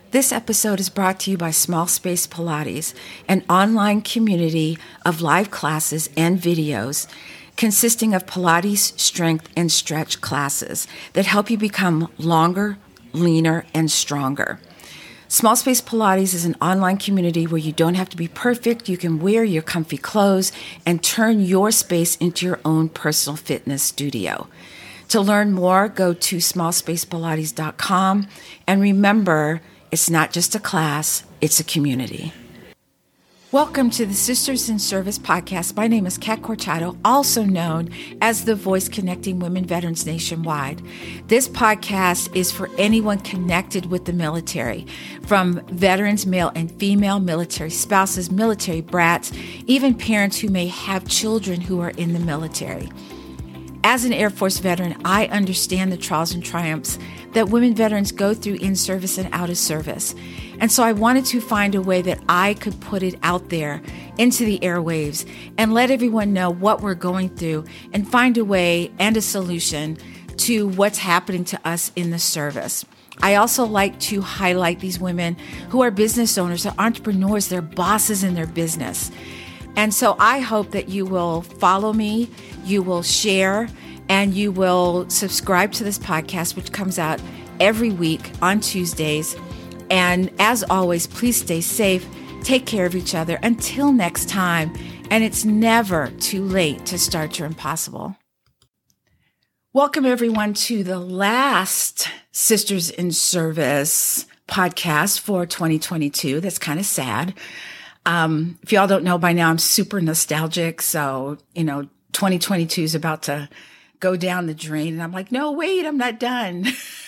This episode is brought to you by Small Space Pilates, an online community of live classes and videos consisting of Pilates, strength, and stretch classes that help you become longer, leaner, and stronger. Small Space Pilates is an online community where you don't have to be perfect. You can wear your comfy clothes and turn your space into your own personal fitness studio. To learn more, go to smallspacepilates.com, and remember, it's not just a class, it's a community. Welcome to the Sisters in Service podcast. My name is Kat Corchado, also known as the voice connecting women veterans nationwide. This podcast is for anyone connected with the military, from veterans, male and female, military spouses, military brats, even parents who may have children who are in the military. As an Air Force veteran, I understand the trials and triumphs that women veterans go through in service and out of service. And so I wanted to find a way that I could put it out there into the airwaves and let everyone know what we're going through and find a way and a solution to what's happening to us in the service. I also like to highlight these women who are business owners, they're entrepreneurs, they're bosses in their business. And so I hope that you will follow me, you will share, and you will subscribe to this podcast, which comes out every week on Tuesdays. And as always, please stay safe, take care of each other until next time. And it's never too late to start your impossible. Welcome, everyone, to the last Sisters in Service podcast for 2022. That's kind of sad. If y'all don't know by now, I'm super nostalgic. So, 2022 is about to go down the drain. And I'm like, no, wait, I'm not done.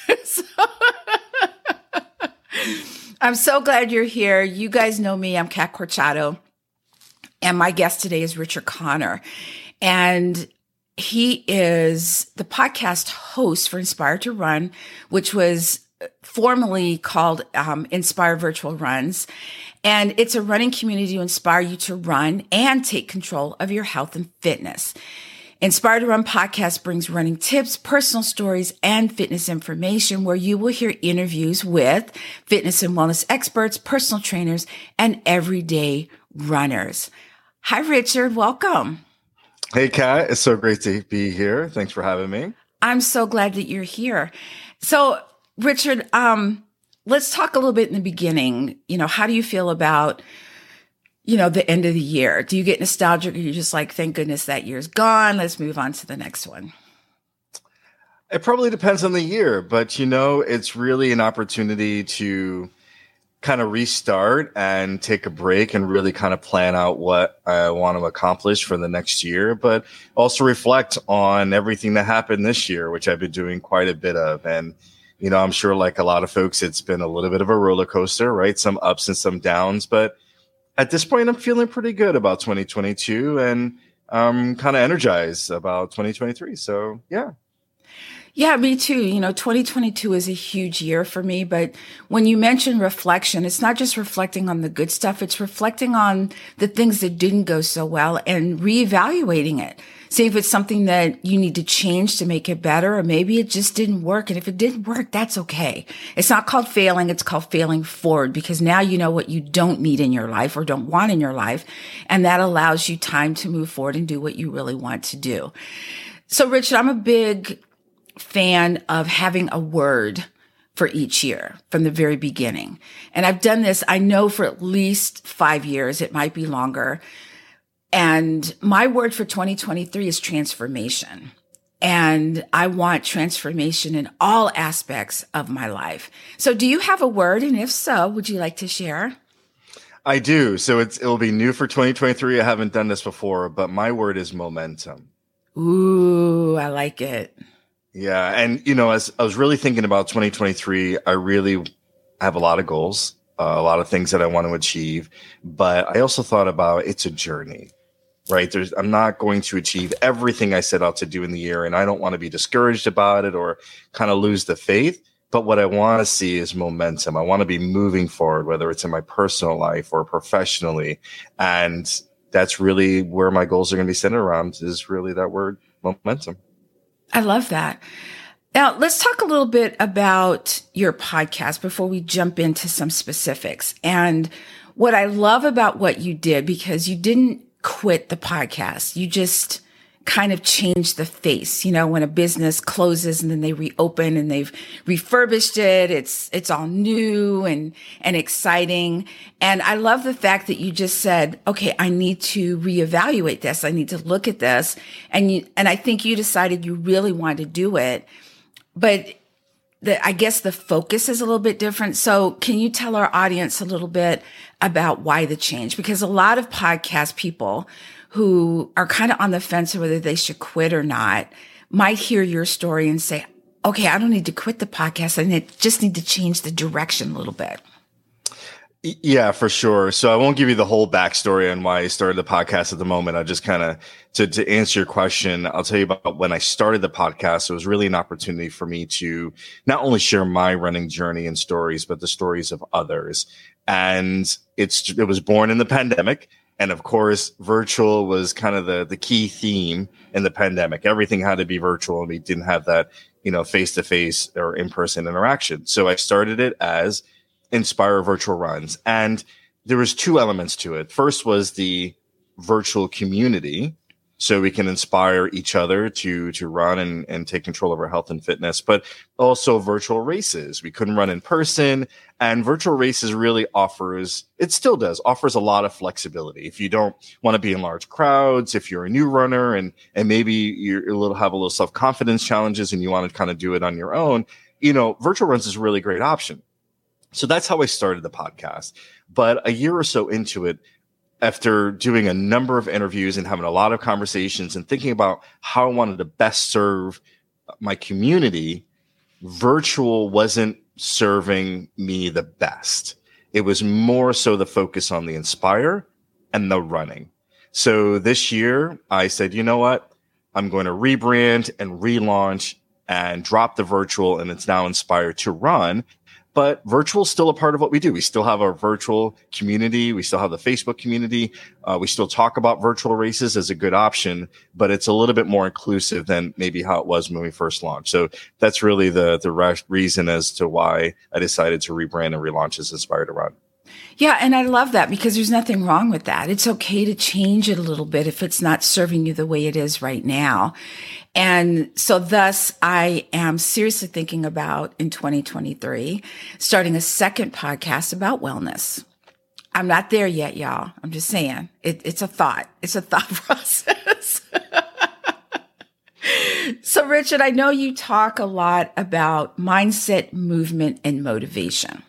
I'm so glad you're here. You guys know me. I'm Kat Corchado. And my guest today is Richard Connor. And he is the podcast host for Inspire to Run, which was formerly called Inspire Virtual Runs. And it's a running community to inspire you to run and take control of your health and fitness. Inspire to Run podcast brings running tips, personal stories, and fitness information where you will hear interviews with fitness and wellness experts, personal trainers, and everyday runners. Hi, Richard. Welcome. Hey, Kat. It's so great to be here. Thanks for having me. I'm so glad that you're here. So, Richard, let's talk a little bit in the beginning. How do you feel about, the end of the year? Do you get nostalgic or you're just like, thank goodness that year's gone. Let's move on to the next one. It probably depends on the year, but it's really an opportunity to kind of restart and take a break and really kind of plan out what I want to accomplish for the next year, but also reflect on everything that happened this year, which I've been doing quite a bit of. And I'm sure like a lot of folks, it's been a little bit of a roller coaster, right? Some ups and some downs. But at this point, I'm feeling pretty good about 2022 and I'm kind of energized about 2023. So, yeah. Yeah, me too. 2022 is a huge year for me. But when you mention reflection, it's not just reflecting on the good stuff. It's reflecting on the things that didn't go so well and reevaluating it. See if it's something that you need to change to make it better, or maybe it just didn't work. And if it didn't work, that's okay. It's not called failing. It's called failing forward, because now you know what you don't need in your life or don't want in your life. And that allows you time to move forward and do what you really want to do. So, Richard, I'm a big fan of having a word for each year from the very beginning. And I've done this, I know, for at least 5 years. It might be longer. And my word for 2023 is transformation. And I want transformation in all aspects of my life. So do you have a word? And if so, would you like to share? I do. So it'll be new for 2023. I haven't done this before, but my word is momentum. Ooh, I like it. Yeah. And, as I was really thinking about 2023, I really have a lot of goals, a lot of things that I want to achieve. But I also thought about it's a journey, right? I'm not going to achieve everything I set out to do in the year. And I don't want to be discouraged about it or kind of lose the faith. But what I want to see is momentum. I want to be moving forward, whether it's in my personal life or professionally. And that's really where my goals are going to be centered around, is really that word momentum. I love that. Now, let's talk a little bit about your podcast before we jump into some specifics. And what I love about what you did, because you didn't quit the podcast, you just kind of changed the face. You know, when a business closes and then they reopen and they've refurbished it, it's all new and exciting. And I love the fact that you just said, okay, I need to reevaluate this. I need to look at this. And I think you decided you really wanted to do it. But I guess the focus is a little bit different. So can you tell our audience a little bit about why the change? Because a lot of podcast people who are kind of on the fence of whether they should quit or not might hear your story and say, okay, I don't need to quit the podcast. I just need to change the direction a little bit. Yeah, for sure. So I won't give you the whole backstory on why I started the podcast at the moment. I just kind of, to answer your question, I'll tell you about when I started the podcast. It was really an opportunity for me to not only share my running journey and stories, but the stories of others. And it was born in the pandemic. And of course, virtual was kind of the key theme in the pandemic. Everything had to be virtual and we didn't have that, face-to-face or in-person interaction. So I started it as Inspire Virtual Runs. And there was two elements to it. First was the virtual community, so we can inspire each other to run and take control of our health and fitness, but also virtual races. We couldn't run in person, and virtual races really offers a lot of flexibility. If you don't want to be in large crowds, if you're a new runner and maybe you have a little self-confidence challenges and you want to kind of do it on your own, virtual runs is a really great option. So that's how I started the podcast. But a year or so into it, after doing a number of interviews and having a lot of conversations and thinking about how I wanted to best serve my community, virtual wasn't serving me the best. It was more so the focus on the Inspire and the running. So this year I said, you know what? I'm going to rebrand and relaunch and drop the virtual, and it's now Inspire to Run. But virtual is still a part of what we do. We still have our virtual community. We still have the Facebook community. We still talk about virtual races as a good option, but it's a little bit more inclusive than maybe how it was when we first launched. So that's really the reason as to why I decided to rebrand and relaunch as Inspire to Run. Yeah, and I love that because there's nothing wrong with that. It's okay to change it a little bit if it's not serving you the way it is right now. And so thus, I am seriously thinking about, in 2023, starting a second podcast about wellness. I'm not there yet, y'all. I'm just saying it's a thought. It's a thought process. So, Richard, I know you talk a lot about mindset, movement, and motivation.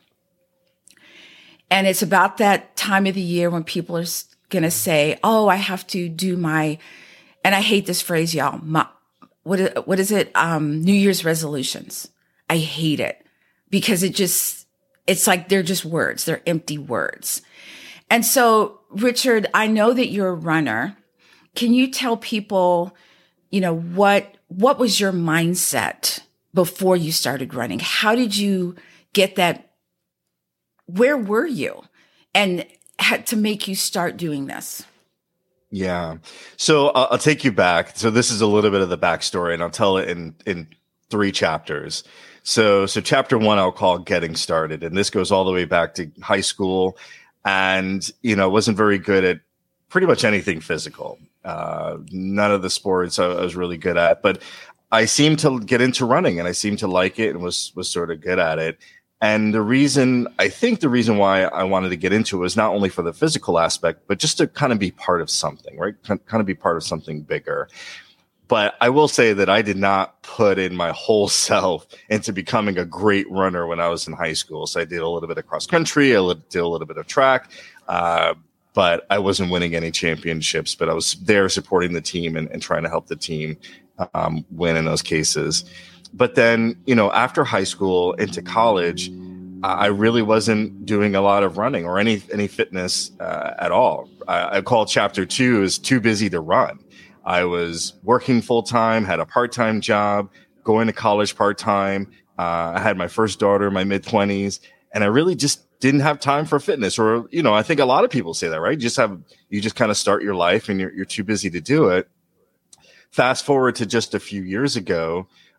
And it's about that time of the year when people are going to say, oh, I have to do and I hate this phrase, y'all. What is it? New Year's resolutions. I hate it because it's like they're just words. They're empty words. And so, Richard, I know that you're a runner. Can you tell people, what was your mindset before you started running? How did you get that? Where were you and had to make you start doing this? Yeah. So I'll take you back. So this is a little bit of the backstory, and I'll tell it in 3 chapters. So chapter 1, I'll call Getting Started. And this goes all the way back to high school. And, wasn't very good at pretty much anything physical. None of the sports I was really good at, but I seemed to get into running and I seemed to like it and was sort of good at it. And the reason why I wanted to get into it was not only for the physical aspect, but just to kind of be part of something, right? Kind of be part of something bigger. But I will say that I did not put in my whole self into becoming a great runner when I was in high school. So I did a little bit of cross country, I did a little bit of track, but I wasn't winning any championships, but I was there supporting the team and trying to help the team win in those cases. But then, after high school into college, I really wasn't doing a lot of running or any fitness at all. I call chapter 2 is too busy to run. I was working full time, had a part-time job, going to college part-time. I had my first daughter in my mid-20s, and I really just didn't have time for fitness. Or, I think a lot of people say that, right? You just kind of start your life and you're too busy to do it. Fast forward to just a few years ago,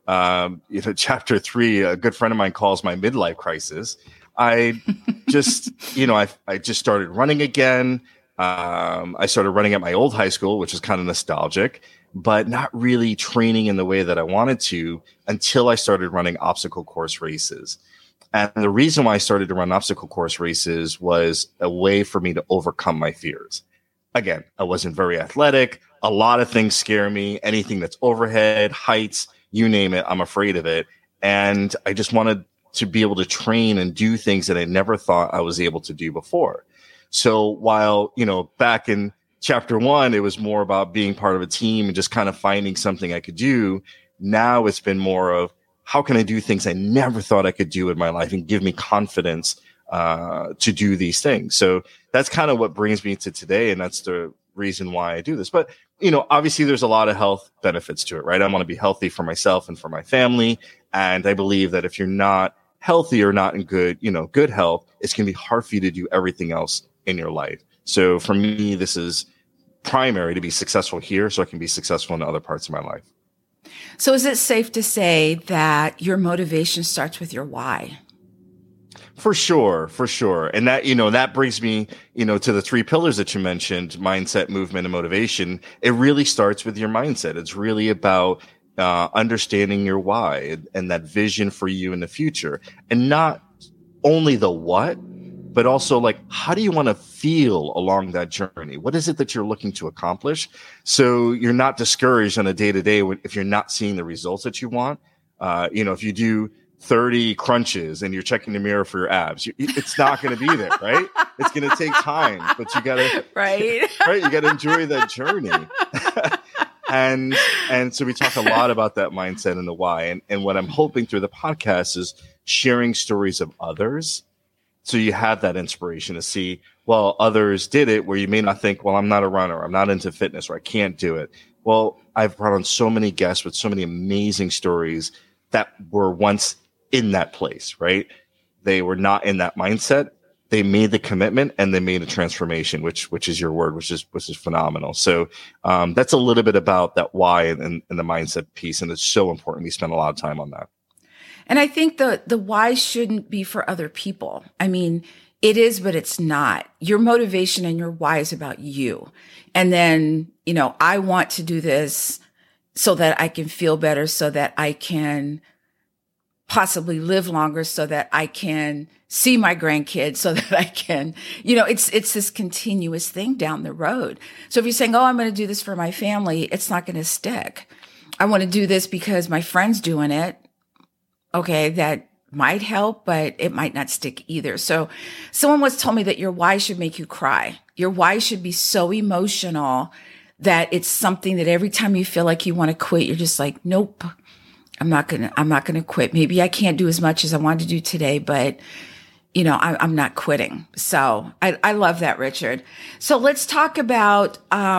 chapter 3, a good friend of mine calls my midlife crisis. I just, I just started running again. I started running at my old high school, which is kind of nostalgic, but not really training in the way that I wanted to until I started running obstacle course races. And the reason why I started to run obstacle course races was a way for me to overcome my fears. Again, I wasn't very athletic. A lot of things scare me. Anything that's overhead, heights, you name it, I'm afraid of it. And I just wanted to be able to train and do things that I never thought I was able to do before. So while, back in chapter 1, it was more about being part of a team and just kind of finding something I could do. Now it's been more of how can I do things I never thought I could do in my life and give me confidence to do these things. So that's kind of what brings me to today. And that's the reason why I do this. But, obviously there's a lot of health benefits to it, right? I want to be healthy for myself and for my family. And I believe that if you're not healthy or not in good health, it's going to be hard for you to do everything else in your life. So for me, this is primary to be successful here so I can be successful in other parts of my life. So is it safe to say that your motivation starts with your why? For sure. And that, that brings me, to the 3 pillars that you mentioned, mindset, movement, and motivation. It really starts with your mindset. It's really about understanding your why and that vision for you in the future, and not only the what, but also like, how do you want to feel along that journey? What is it that you're looking to accomplish? So you're not discouraged on a day-to-day if you're not seeing the results that you want. If you do 30 crunches and you're checking the mirror for your abs, it's not going to be there, right? It's going to take time, but you got to, right? You got to enjoy that journey. And so we talk a lot about that mindset and the why. And what I'm hoping through the podcast is sharing stories of others. So you have that inspiration to see, well, others did it where you may not think, well, I'm not a runner, I'm not into fitness, or I can't do it. Well, I've brought on so many guests with so many amazing stories that were once in that place, right? They were not in that mindset. They made the commitment and they made a transformation, which is your word, which is phenomenal. So that's a little bit about that why and the mindset piece. And it's so important. We spend a lot of time on that. And I think the why shouldn't be for other people. I mean, it is, but it's not. Your motivation and your why is about you. And then, I want to do this so that I can feel better, so that I can possibly live longer, so that I can see my grandkids, so that I can, it's this continuous thing down the road. So if you're saying, oh, I'm going to do this for my family, it's not going to stick. I want to do this because my friend's doing it. Okay, that might help, but it might not stick either. So someone once told me that your why should make you cry. Your why should be so emotional that it's something that every time you feel like you want to quit, you're just like, nope, I'm not going to quit. Maybe I can't do as much as I want to do today, but I'm not quitting. So I love that, Richard. So let's talk about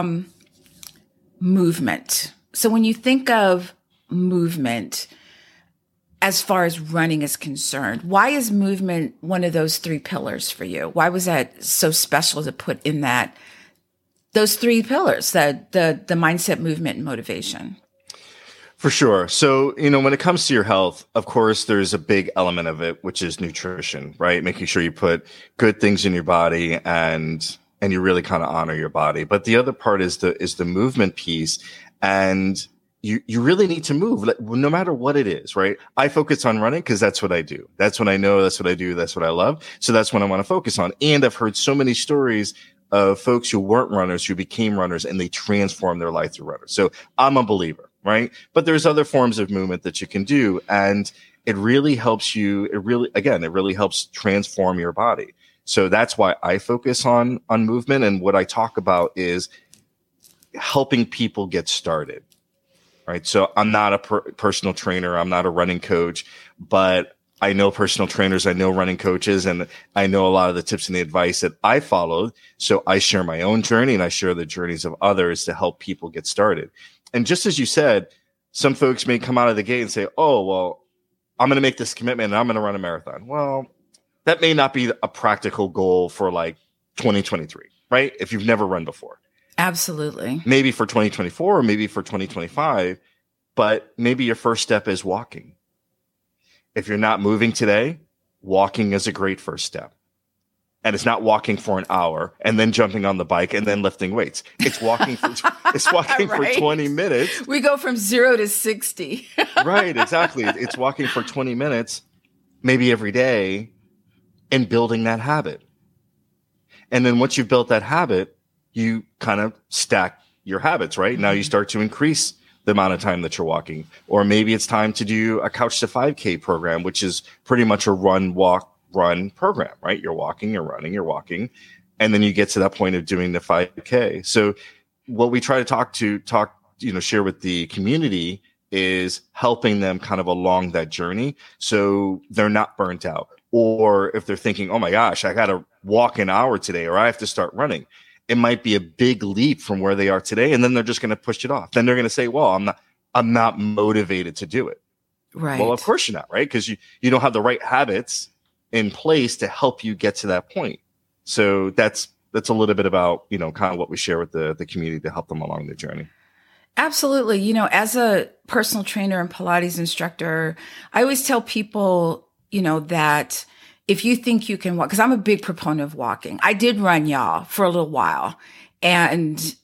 movement. So when you think of movement, as far as running is concerned, why is movement one of those 3 pillars for you? Why was that so special to put in those 3 pillars, the mindset, movement, and motivation? For sure. So, when it comes to your health, of course, there's a big element of it, which is nutrition, right? Making sure you put good things in your body and you really kind of honor your body. But the other part is the movement piece. And you really need to move, no matter what it is, right? I focus on running because that's what I do. That's what I know. That's what I do. That's what I love. So that's what I want to focus on. And I've heard so many stories of folks who weren't runners, who became runners, and they transformed their life through runners. So I'm a believer, right? But there's other forms of movement that you can do. And it really helps you. It really helps transform your body. So that's why I focus on movement. And what I talk about is helping people get started. Right. So I'm not a personal trainer. I'm not a running coach, but I know personal trainers. I know running coaches, and I know a lot of the tips and the advice that I followed. So I share my own journey and I share the journeys of others to help people get started. And just as you said, some folks may come out of the gate and say, oh, well, I'm going to make this commitment and I'm going to run a marathon. Well, that may not be a practical goal for like 2023, right? If you've never run before. Absolutely. Maybe for 2024 or maybe for 2025, but maybe your first step is walking. If you're not moving today, walking is a great first step. And it's not walking for an hour and then jumping on the bike and then lifting weights. It's walking for Right. for 20 minutes. We go from 0 to 60. Right, exactly. It's walking for 20 minutes, maybe every day, and building that habit. And then once you've built that habit, you kind of stack your habits, right? Now you start to increase the amount of time that you're walking. Or maybe it's time to do a Couch to 5K program, which is pretty much a run, walk, run program, right? You're walking, you're running, you're walking, and then you get to that point of doing the 5K. So what we try to share with the community is helping them kind of along that journey so they're not burnt out. Or if they're thinking, oh my gosh, I got to walk an hour today, or I have to start running, it might be a big leap from where they are today. And then they're just going to push it off. Then they're going to say, well, I'm not motivated to do it. Right. Well, of course you're not, right? Because you don't have the right habits in place to help you get to that point. So that's a little bit about, kind of what we share with the community to help them along the journey. Absolutely. As a personal trainer and Pilates instructor, I always tell people, that if you think you can walk, because I'm a big proponent of walking. I did run, y'all, for a little while. And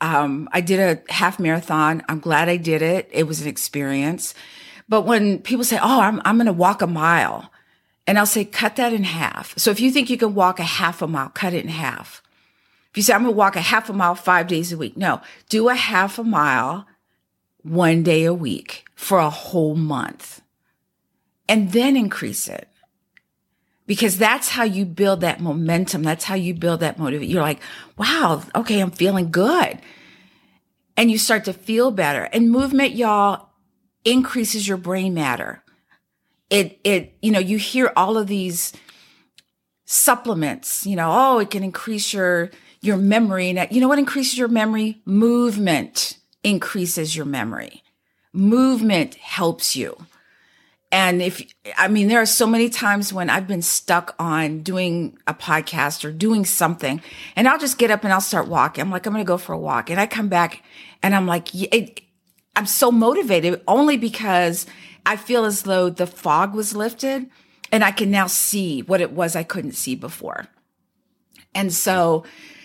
I did a half marathon. I'm glad I did it. It was an experience. But when people say, oh, I'm going to walk a mile, and I'll say, cut that in half. So if you think you can walk a half a mile, cut it in half. If you say, I'm going to walk a half a mile 5 days a week. No, do a half a mile 1 day a week for a whole month, and then increase it. Because that's how you build that momentum. That's how you build that motivation. You're like, wow, okay, I'm feeling good. And you start to feel better. And movement, y'all, increases your brain matter. You hear all of these supplements, it can increase your memory. And you know what increases your memory? Movement increases your memory. Movement helps you. And there are so many times when I've been stuck on doing a podcast or doing something, and I'll just get up and I'll start walking. I'm like, I'm going to go for a walk. And I come back and I'm like, I'm so motivated only because I feel as though the fog was lifted and I can now see what it was I couldn't see before. And so,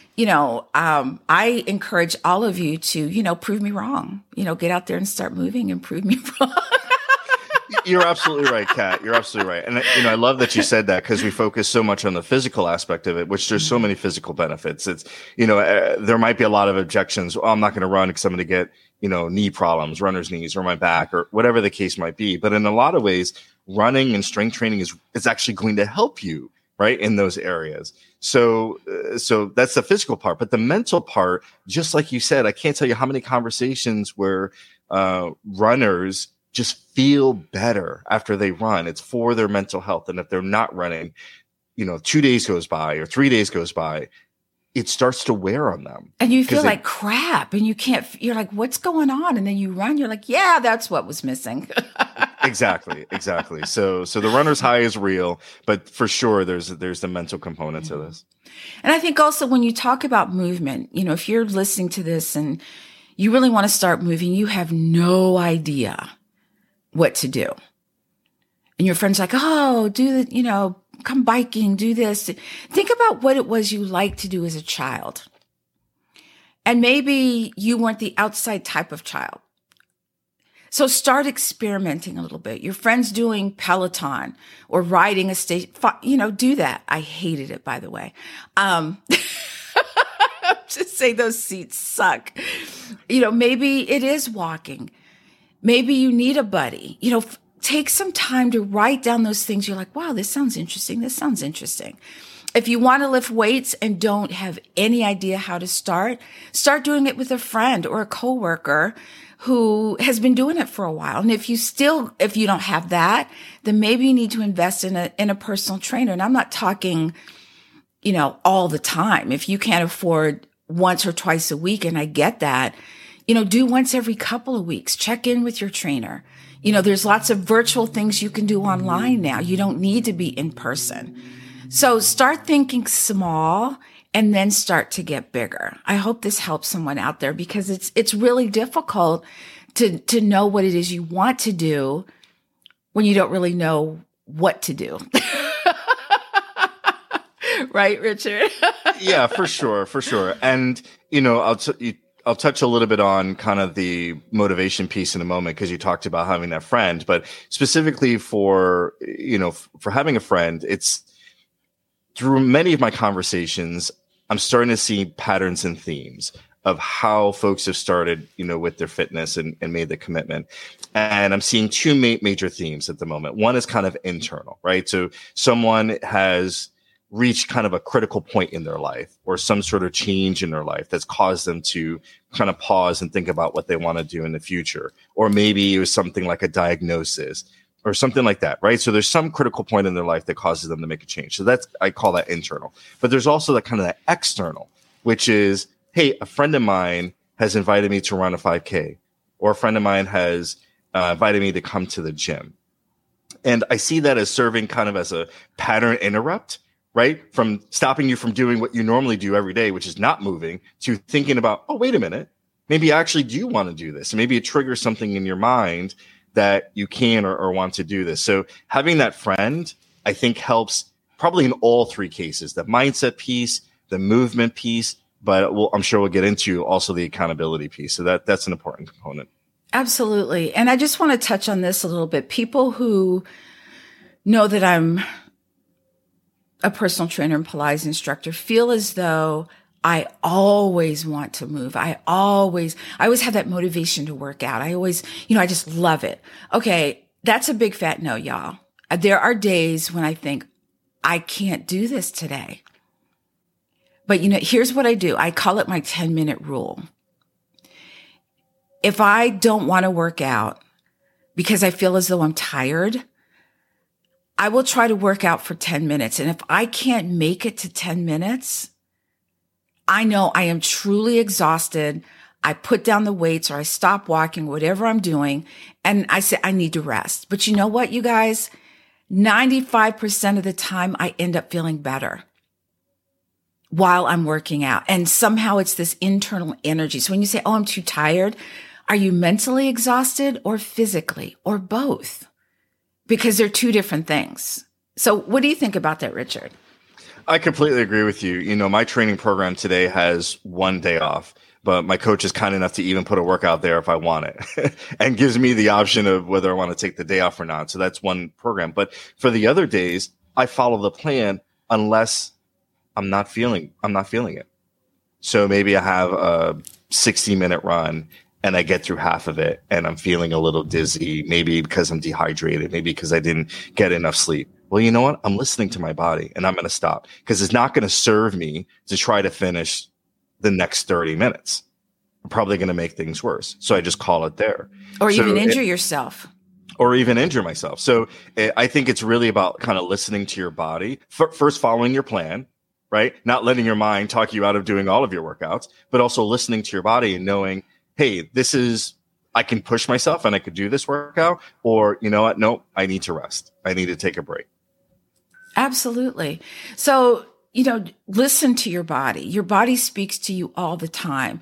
I encourage all of you to, prove me wrong, get out there and start moving and prove me wrong. You're absolutely right, Kat. You're absolutely right. And, I love that you said that because we focus so much on the physical aspect of it, which there's so many physical benefits. It's, there might be a lot of objections. Oh, I'm not going to run because I'm going to get, knee problems, runner's knees, or my back, or whatever the case might be. But in a lot of ways, running and strength training is actually going to help you, right, in those areas. So that's the physical part. But the mental part, just like you said, I can't tell you how many conversations where runners just feel better after they run. It's for their mental health. And if they're not running, 2 days goes by or 3 days goes by, it starts to wear on them. And you feel like crap and you're like, what's going on? And then you run, you're like, yeah, that's what was missing. Exactly. So the runner's high is real, but for sure there's the mental component to this. And I think also when you talk about movement, if you're listening to this and you really want to start moving, you have no idea what to do. And your friend's like, oh, do the, come biking, do this. Think about what it was you liked to do as a child. And maybe you weren't the outside type of child. So start experimenting a little bit. Your friend's doing Peloton or riding a station, do that. I hated it, by the way. Just say those seats suck. Maybe it is walking. Maybe you need a buddy. Take some time to write down those things. You're like, wow, this sounds interesting. This sounds interesting. If you want to lift weights and don't have any idea how to start doing it with a friend or a coworker who has been doing it for a while. And if you don't have that, then maybe you need to invest in a personal trainer. And I'm not talking, all the time. If you can't afford once or twice a week, and I get that, do once every couple of weeks. Check in with your trainer. There's lots of virtual things you can do online now. You don't need to be in person. So start thinking small and then start to get bigger. I hope this helps someone out there because it's really difficult to know what it is you want to do when you don't really know what to do. Right, Richard? Yeah, for sure. And, I'll touch a little bit on kind of the motivation piece in a moment, because you talked about having that friend, but specifically for having a friend, it's through many of my conversations, I'm starting to see patterns and themes of how folks have started, with their fitness and made the commitment. And I'm seeing two major themes at the moment. One is kind of internal, right? So someone has reached kind of a critical point in their life, or some sort of change in their life that's caused them to kind of pause and think about what they want to do in the future. Or maybe it was something like a diagnosis or something like that, right? So there's some critical point in their life that causes them to make a change. So I call that internal. But there's also that kind of that external, which is, hey, a friend of mine has invited me to run a 5K, or a friend of mine has invited me to come to the gym. And I see that as serving kind of as a pattern interrupt, right? From stopping you from doing what you normally do every day, which is not moving, to thinking about, oh, wait a minute, maybe I actually do want to do this. And maybe it triggers something in your mind that you can or want to do this. So having that friend, I think, helps probably in all three cases: the mindset piece, the movement piece, but I'm sure we'll get into also the accountability piece. So that's an important component. Absolutely. And I just want to touch on this a little bit. People who know that I'm a personal trainer and Pilates instructor feel as though I always want to move. I always have that motivation to work out. I always, I just love it. Okay. That's a big fat no, y'all. There are days when I think I can't do this today. But here's what I do. I call it my 10-minute rule. If I don't want to work out because I feel as though I'm tired, I will try to work out for 10 minutes. And if I can't make it to 10 minutes, I know I am truly exhausted. I put down the weights, or I stop walking, whatever I'm doing, and I say I need to rest. But you know what, you guys? 95% of the time, I end up feeling better while I'm working out. And somehow it's this internal energy. So when you say, oh, I'm too tired, are you mentally exhausted or physically or both? Because they're two different things. So what do you think about that, Richard? I completely agree with you. My training program today has one day off, but my coach is kind enough to even put a workout there if I want it and gives me the option of whether I want to take the day off or not. So that's one program. But for the other days, I follow the plan unless I'm not feeling it. So maybe I have a 60-minute run and I get through half of it and I'm feeling a little dizzy, maybe because I'm dehydrated, maybe because I didn't get enough sleep. Well, you know what? I'm listening to my body and I'm going to stop, because it's not going to serve me to try to finish the next 30 minutes. I'm probably going to make things worse. So I just call it there. Or even injure yourself. Or even injure myself. So I think it's really about kind of listening to your body, first following your plan, right? Not letting your mind talk you out of doing all of your workouts, but also listening to your body and knowing, hey, I can push myself and I could do this workout, or you know what? No, I need to rest. I need to take a break. Absolutely. So, listen to your body. Your body speaks to you all the time.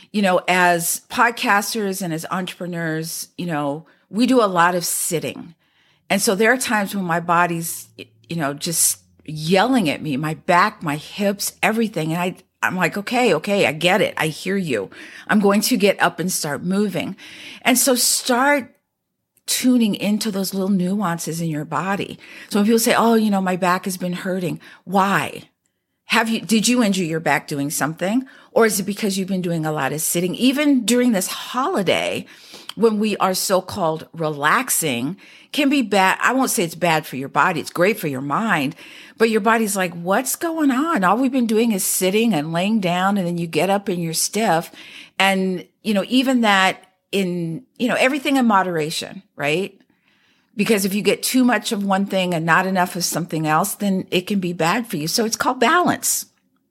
As podcasters and as entrepreneurs, we do a lot of sitting. And so there are times when my body's, just yelling at me, my back, my hips, everything. And I'm like, okay, I get it. I hear you. I'm going to get up and start moving. And so start tuning into those little nuances in your body. So when people say, oh, my back has been hurting, why? Did you injure your back doing something? Or is it because you've been doing a lot of sitting? Even during this holiday, when we are so-called relaxing, can be bad. I won't say it's bad for your body. It's great for your mind. But your body's like, what's going on? All we've been doing is sitting and laying down, and then you get up and you're stiff. And, even that everything in moderation, right? Because if you get too much of one thing and not enough of something else, then it can be bad for you. So it's called balance.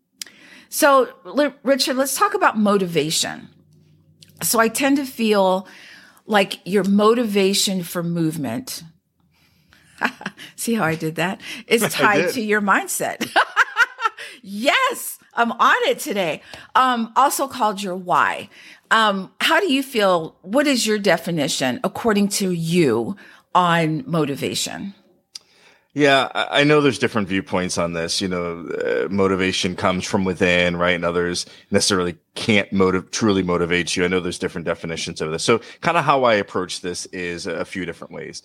So, Richard, let's talk about motivation. So I tend to feel like your motivation for movement, see how I did that, is tied to your mindset. Yes, I'm on it today. Also called your why. How do you feel? What is your definition, according to you, on motivation? Yeah, I know there's different viewpoints on this. Motivation comes from within, right? And others necessarily can't truly motivate you. I know there's different definitions of this. So kind of how I approach this is a few different ways.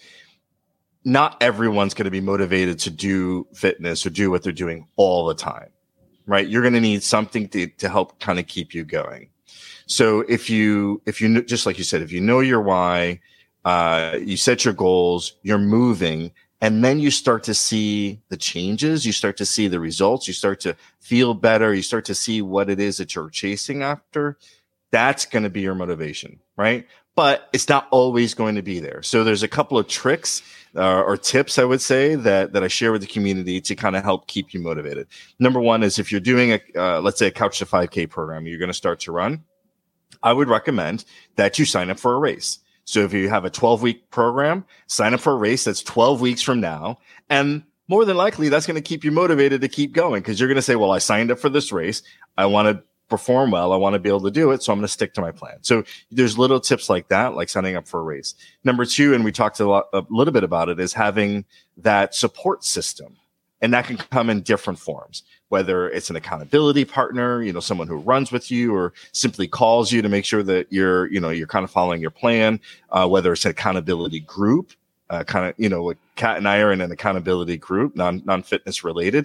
Not everyone's going to be motivated to do fitness or do what they're doing all the time, right? You're going to need something to help kind of keep you going. So if you just like you said, if you know your why, you set your goals, you're moving, and then you start to see the changes, you start to see the results, you start to feel better, you start to see what it is that you're chasing after. That's going to be your motivation, right? But it's not always going to be there. So there's a couple of tricks or tips, I would say, that I share with the community to kind of help keep you motivated. Number one is if you're doing let's say a Couch to 5K program, you're going to start to run, I would recommend that you sign up for a race. So if you have a 12-week program, sign up for a race that's 12 weeks from now. And more than likely, that's going to keep you motivated to keep going because you're going to say, well, I signed up for this race. I want to perform well. I want to be able to do it. So I'm going to stick to my plan. So there's little tips like that, like signing up for a race. Number two, and we talked a little bit about it, is having that support system. And that can come in different forms, whether it's an accountability partner, someone who runs with you or simply calls you to make sure that you're kind of following your plan, whether it's an accountability group, like Kat and I are in an accountability group, non-fitness related,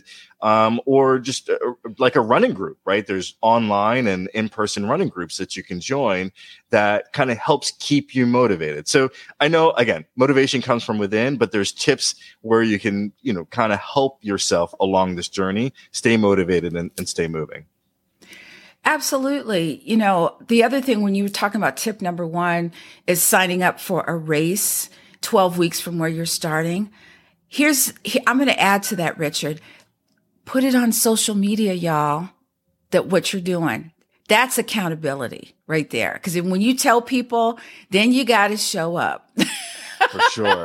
or just like a running group, right? There's online and in-person running groups that you can join that kind of helps keep you motivated. So I know, again, motivation comes from within, but there's tips where you can, kind of help yourself along this journey, stay motivated and stay moving. Absolutely. The other thing when you were talking about tip number one is signing up for a race 12 weeks from where you're starting. I'm going to add to that, Richard. Put it on social media, y'all, that what you're doing. That's accountability right there. Because when you tell people, then you got to show up. For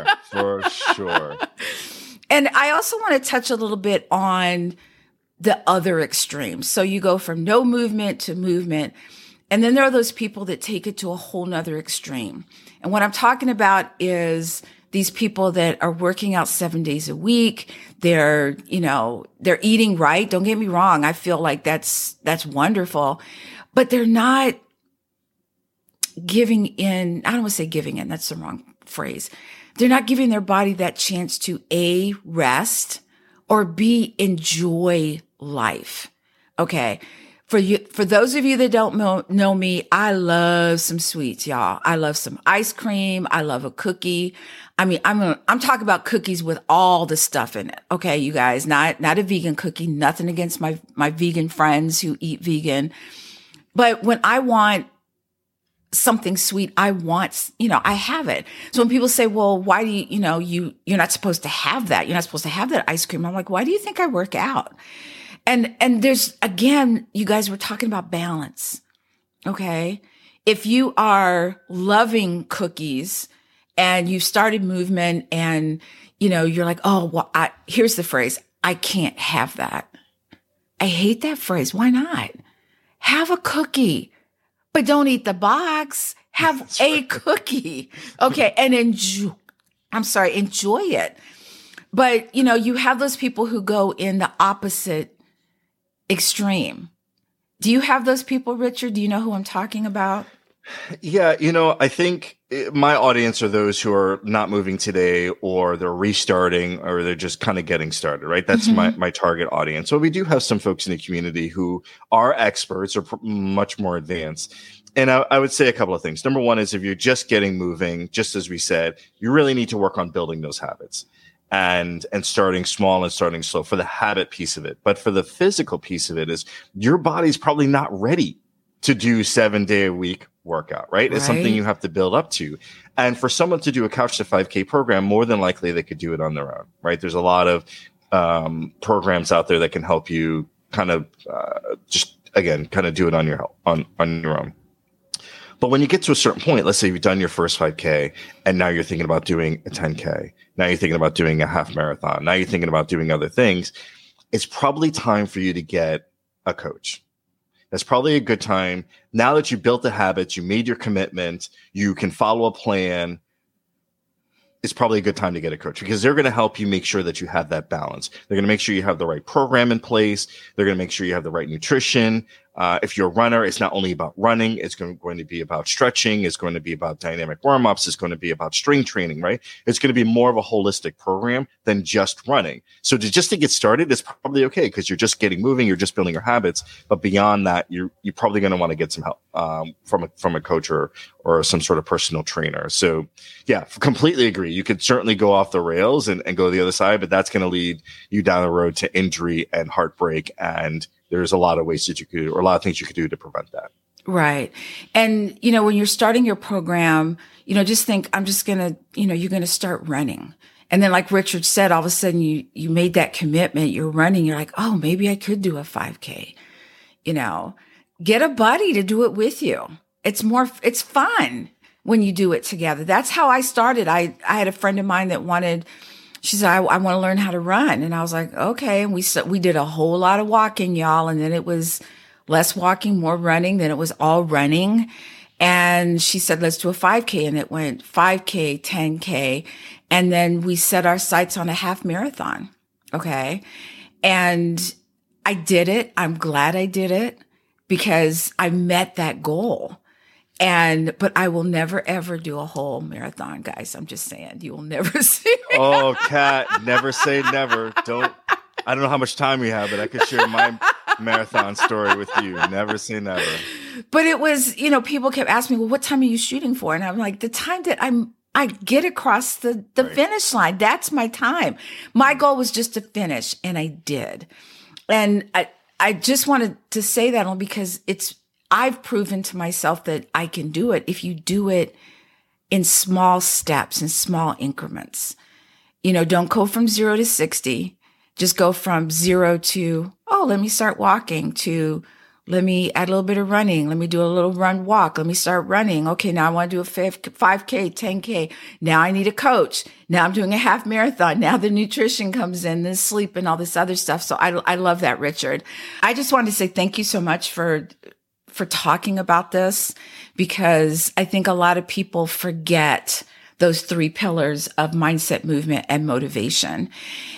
sure. And I also want to touch a little bit on the other extremes. So you go from no movement to movement. And then there are those people that take it to a whole nother extreme. And what I'm talking about is these people that are working out 7 days a week. They're eating right. Don't get me wrong. I feel like that's wonderful, but they're not giving in. I don't want to say giving in. That's the wrong phrase. They're not giving their body that chance to A, rest, or B, enjoy life. Okay. For those of you that don't know me, I love some sweets, y'all. I love some ice cream. I love a cookie. I mean, I'm talking about cookies with all the stuff in it. Okay, you guys, not a vegan cookie, nothing against my vegan friends who eat vegan. But when I want something sweet, I have it. So when people say, well, why do you're not supposed to have that. You're not supposed to have that ice cream. I'm like, why do you think I work out? And there's, again, you guys were talking about balance. Okay. If you are loving cookies and you've started movement and, you're like, oh, well, here's the phrase. I can't have that. I hate that phrase. Why not? Have a cookie, but don't eat the box. Have a cookie. Okay. And enjoy it. But, you have those people who go in the opposite extreme. Do you have those people, Richard? Do you know who I'm talking about? Yeah, I think my audience are those who are not moving today, or they're restarting, or they're just kind of getting started, right? That's my target audience. So we do have some folks in the community who are experts or much more advanced. And I would say a couple of things. Number one is if you're just getting moving, just as we said, you really need to work on building those habits. And starting small and starting slow for the habit piece of it. But for the physical piece of it is your body's probably not ready to do 7 day a week workout, right? It's something you have to build up to. And for someone to do a Couch to 5K program, more than likely they could do it on their own, right? There's a lot of programs out there that can help you kind of do it on your own. But when you get to a certain point, let's say you've done your first 5K and now you're thinking about doing a 10K. Now you're thinking about doing a half marathon. Now you're thinking about doing other things. It's probably time for you to get a coach. That's probably a good time. Now that you built the habits, you made your commitment, you can follow a plan, it's probably a good time to get a coach, because they're going to help you make sure that you have that balance. They're going to make sure you have the right program in place. They're going to make sure you have the right nutrition. If you're a runner, it's not only about running. It's going to be about stretching. It's going to be about dynamic warm-ups. It's going to be about strength training, right? It's going to be more of a holistic program than just running. So just to get started, it's probably okay, because you're just getting moving. You're just building your habits. But beyond that, you're probably going to want to get some help from a coach or some sort of personal trainer. So yeah, completely agree. You could certainly go off the rails and go to the other side, but that's going to lead you down the road to injury and heartbreak. And there's a lot of ways that you could, or a lot of things you could do to prevent that. Right. And, when you're starting your program, just think, I'm just going to, you're going to start running. And then like Richard said, all of a sudden you made that commitment, you're running, you're like, oh, maybe I could do a 5K, get a buddy to do it with you. It's fun when you do it together. That's how I started. I had a friend of mine that she said, I want to learn how to run. And I was like, okay. And we did a whole lot of walking, y'all. And then it was less walking, more running. Then it was all running. And she said, let's do a 5K. And it went 5K, 10K. And then we set our sights on a half marathon. Okay. And I did it. I'm glad I did it, because I met that goal. But I will never, ever do a whole marathon, guys. I'm just saying, you will never see me. Oh, Kat, never say never. I don't know how much time we have, but I could share my marathon story with you. Never say never. But it was, people kept asking me, well, what time are you shooting for? And I'm like, the time that I get across the right finish line. That's my time. My goal was just to finish, and I did. And I just wanted to say that only because I've proven to myself that I can do it if you do it in small steps, in small increments. Don't go from 0 to 60. Just go from 0 to, let me start walking, to let me add a little bit of running. Let me do a little run walk. Let me start running. Okay, now I want to do a 5K, 10K. Now I need a coach. Now I'm doing a half marathon. Now the nutrition comes in, the sleep and all this other stuff. So I love that, Richard. I just wanted to say thank you so much for talking about this, because I think a lot of people forget those 3 pillars of mindset, movement, and motivation.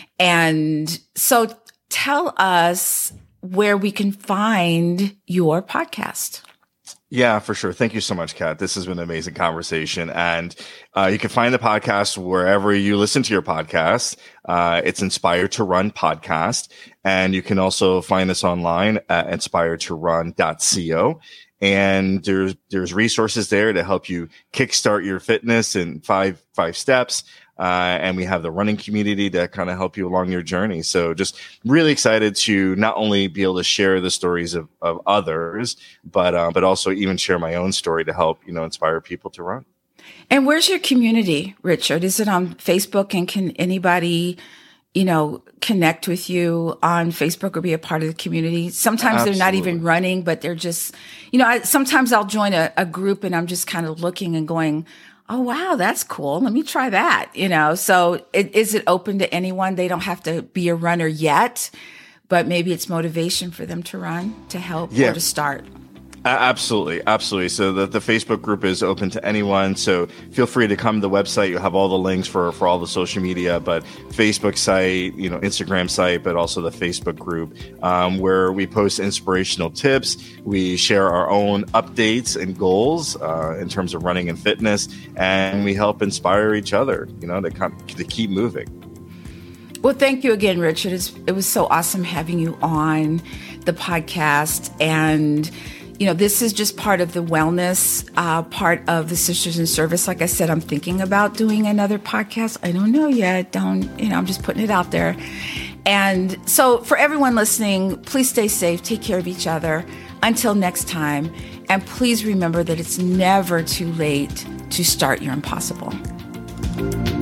And so tell us where we can find your podcast. Yeah, for sure. Thank you so much, Kat. This has been an amazing conversation. And you can find the podcast wherever you listen to your podcast. It's Inspired to Run Podcast. And you can also find us online at inspiredtorun.co. And there's resources there to help you kickstart your fitness in five steps. And we have the running community to kind of help you along your journey. So just really excited to not only be able to share the stories of others, but also even share my own story to help, inspire people to run. And where's your community, Richard? Is it on Facebook? And can anybody, connect with you on Facebook or be a part of the community? Sometimes Absolutely. They're not even running, but they're just, sometimes I'll join a group and I'm just kind of looking and going, oh, wow, that's cool. Let me try that, So is it open to anyone? They don't have to be a runner yet, but maybe it's motivation for them to run, to help, or to start. Absolutely. Absolutely. So the Facebook group is open to anyone. So feel free to come to the website. You'll have all the links for all the social media, but Facebook site, Instagram site, but also the Facebook group, where we post inspirational tips. We share our own updates and goals, in terms of running and fitness, and we help inspire each other, to keep moving. Well, thank you again, Richard. It was so awesome having you on the podcast. And this is just part of the wellness, part of the Sisters in Service. Like I said, I'm thinking about doing another podcast. I don't know yet. I'm just putting it out there. And so for everyone listening, please stay safe. Take care of each other. Until next time. And please remember that it's never too late to start your impossible.